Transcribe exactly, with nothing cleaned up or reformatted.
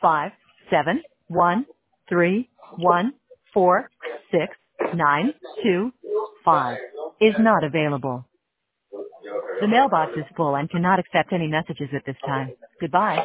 five seven one three one four six nine two five is not available. The mailbox is full and cannot accept any messages at this time. Goodbye.